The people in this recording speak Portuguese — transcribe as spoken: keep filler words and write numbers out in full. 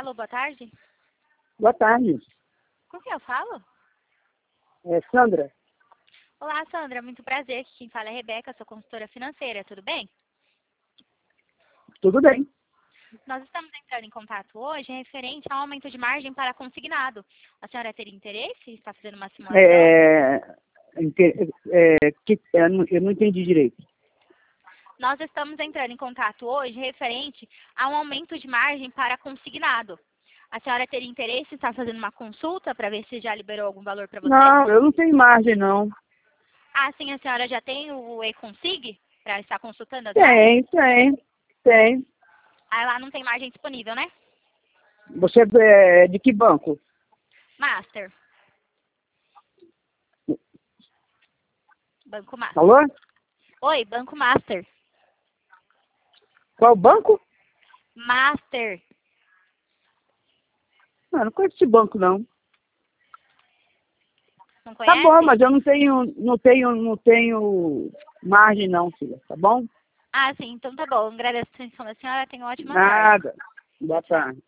Alô, boa tarde. Boa tarde. Com quem eu falo? É Sandra. Olá, Sandra. Muito prazer. Quem fala é Rebeca, sou consultora financeira. Tudo bem? Tudo bem. Nós estamos entrando em contato hoje referente ao aumento de margem para consignado. A senhora teria interesse? Está fazendo uma simulação? É, ente- é, que, eu, não, eu não entendi direito. Nós estamos entrando em contato hoje referente a um aumento de margem para consignado. A senhora teria interesse em estar fazendo uma consulta para ver se já liberou algum valor para você? Não, eu não tenho margem, não. Ah, sim, a senhora já tem o e-consig para estar consultando as margens? Tem, tem, tem. Ah, lá não tem margem disponível, né? Você é de que banco? Master. Banco Master. Alô? Oi, Banco Master. Qual banco? Master. Não, não conheço esse banco, não. Não Tá conhece? bom, mas eu não tenho, não tenho, não tenho margem, não, filha. Tá bom? Ah, sim, então tá bom. Agradeço a atenção da senhora. Tenha uma ótima tarde. Nada. Boa tarde.